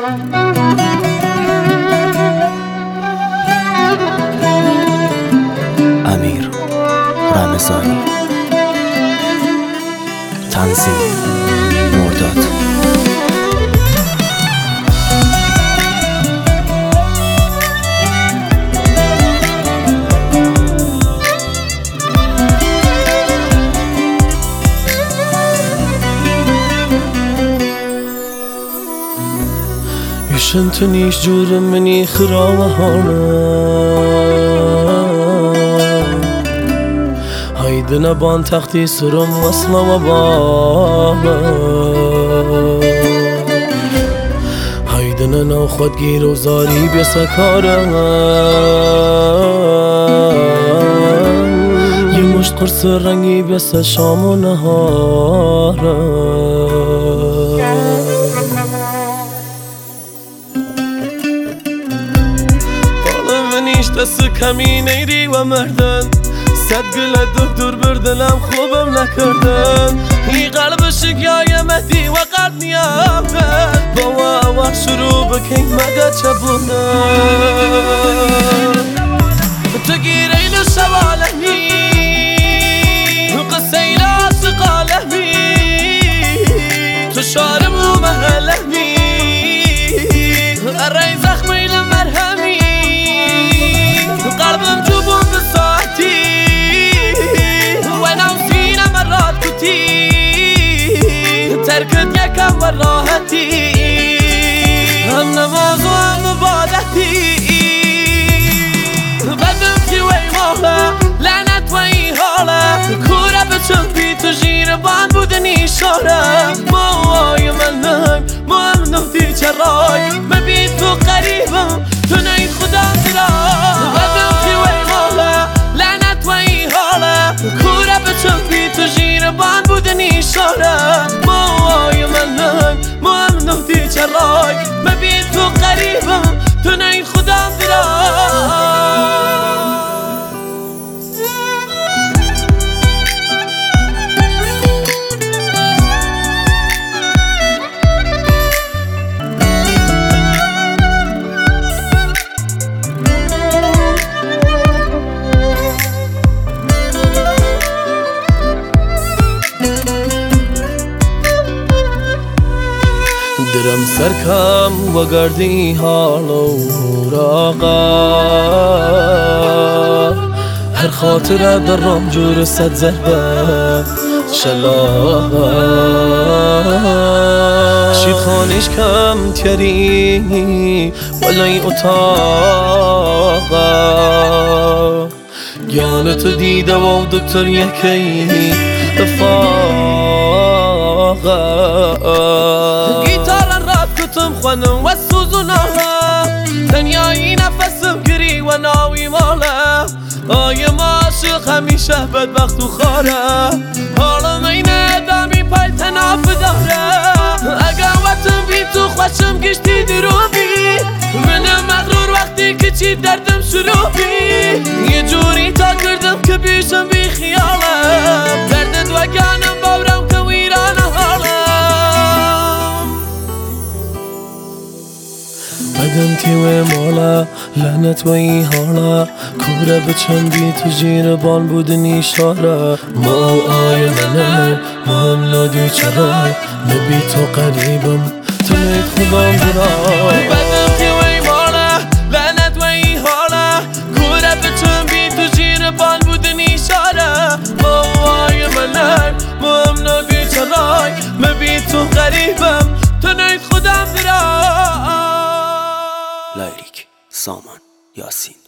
امیر رمضانی، تنظیم مرداد. يشنتنيش جور مني خراوهانا هيدنا بان تختي سرم وصلا وبانا هيدنا ناخد گیر و زاری بسكارا يمشت قرص رنگي بس شام و نهارا دست کمی نیری و مردن صد گل دکتر بردلم خوبم نکردن ای قلب شکیای مهدی و قلب نیامدن با وقت شروع بکن مگه چبونن تو گیرین و شوالهی قصه ایلا سقالهی تو شارم و محلهی ارای زخمی لمرهمی قلبم جبون بساعتي وانا وسينا مرات كتير تركت يكم وراهتي النماز ومبادتي بدم في وي مولا لعنت وي هالا كورا بتشبي تجير بان بودني شارا موي منهم ممنوع دي جراي ما بيت قريبا تنين خدا دراي كورا بتشوفي تجير بان بودني شارع موای منم ممنوع دی جراي ما بی تو قریبم تو نین خودم درم سرکم و گردی حال و راقا هر خاطره درم جور صد ضربه شلاقا شید خانش کم تیری ولای اتاقا گیانت دیده و دکتر یکی افاقا گیتار راد کتم خونم و سوزونها دنیایی نفسم گری و ناوی ماله آیم عاشق همیشه بدبخت و خاره حالم این ادامی پای تناف داره اگه وقتم بی تو خوشم گشتی دروبی منم مغرور وقتی که چی دردم شروع بی یه جوری تا کردم که بیشم بی خیالم دردت و گانم باورم که ویران حالم بدم تیوه مالا لعنت و ای حالا کوره بچم بی تو جیر بان بودنی شاره ما آی منه ما هم نادی چرای نبی تو قریبم تو نید خودم برای بدم تیوه مالا لعنت و ای حالا کوره بچم بی تو جیر بان بودنی شاره ما آی منه ما هم نادی چرای نبی تو قریبم تو نید خودم برای لایریک سامان یاسین.